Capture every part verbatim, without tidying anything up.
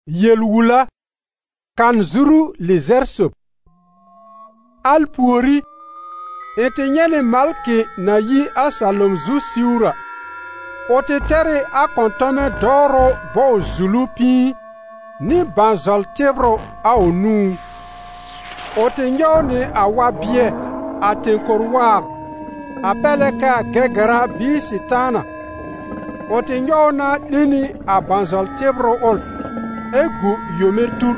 Yelwula kan zuru lizer sop. Al puori ete nyene malke na yi asalom zu siura. Ote tere a kontome doro bo zulu pi ni banzol tebro a onu. Ote nyone a wabie a tenkorwab apele ka gegara bi sitana. Ote nyona lini a banzol tebro ol egu yometur.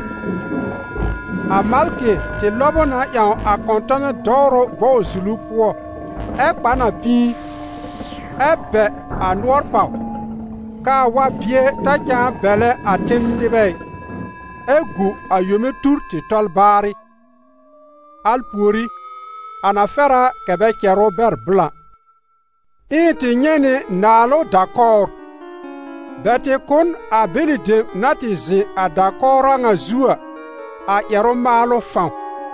A malke te lobona yan a kontome doro bo zulu po e pana pi ebe a nuor pau ka wa bie ta ja bele a tindibe egu a yometur ti tolbari al puori ana fera kebe kero ber blanc iti nyene nalo d'accord bete kun a belide nati zi a d'accord nga zua a yero malo fan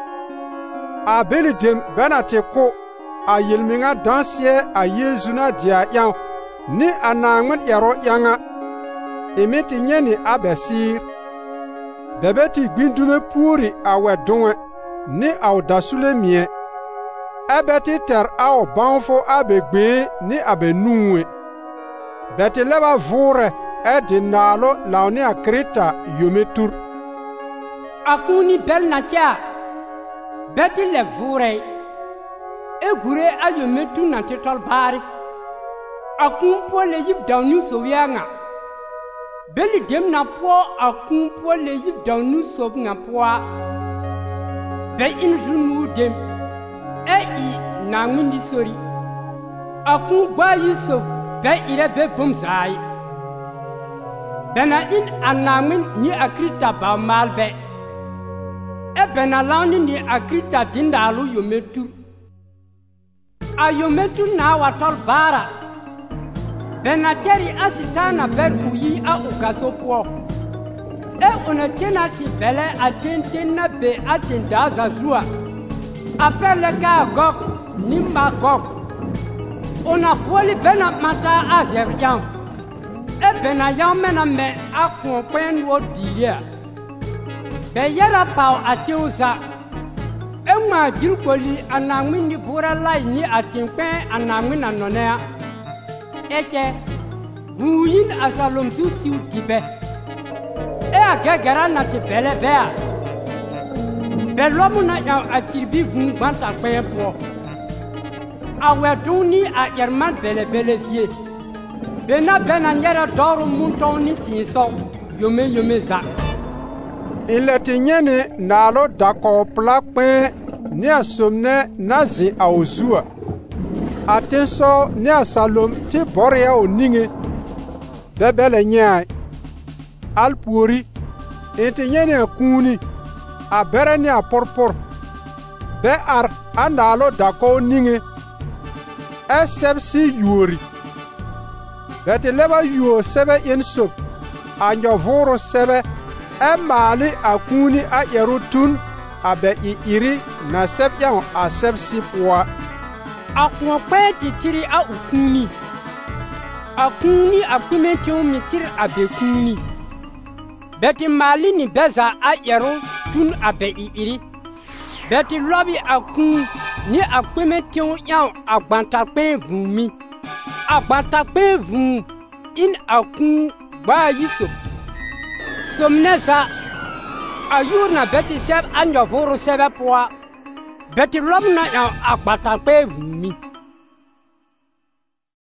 a belide benate ko a yelminga dansie a Yezu na dia yan ni anangmen yero yanga emeti nyeni abesir bebeti gbindume puori a wedonwe ni audasule mie ebeti ter ao banfo abegbe ni abenuwe beti leba vure edi nalo launi a krita yometur akuni bel na tia beti le vure e gure a yometu na titol bari akun po le yib dawnu so wianga beli dem na po akun po le yib dawnu so nga po be in junu dem e i na ngundi sori akun ba yusuf be ire be bum sai bena in anamin ni akrita ba malbe e bena lawni ni akrita dindalu yometu ayometu na watol bara benateri asitana ber uyi a ugaso po e onetena ti bele atentena be atenda zazua apele ka gok nimba gok ona poli bena mata azerian e bena yamena me akon pen wo diria be yera pau atiusa Emma jirkoli anamini bura lai ni atimpe anamina nonea Eche Wuyin asalom su siu tibe E a gegara na ti bele bea Belomu na ya akirbi vun banta kwe po Aweduni a yerman bele bele zie Bena bena nyera doro muntoni tinso Yome yome za Ileti nyene nalo dako plakpe ni asomne nazi a ozua. Atenso ni asalom ti borea o ninge. Bebele nyai. Al puori. Iti nyene akuni. A bere ni a porpor. Be ar a nalo dako ninge. E seb si yuori. Beti leba yuo sebe insop. A nyovoro sebe. E mali akuni a yerutun abe i iri na seb yan a seb si poa. Akun kwe titiri a ukuni. Akuni akume tiyo mitir abe kuni. Beti mali ni beza a yerutun abe i iri. Beti lobi akun ni akume tiyo yan agbantakpe vumi. Agbantakpe vum in akun ba yisop. Somnesa ayurna beti seb anjo voro sebe poa beti lomna ya akbatakpe vumi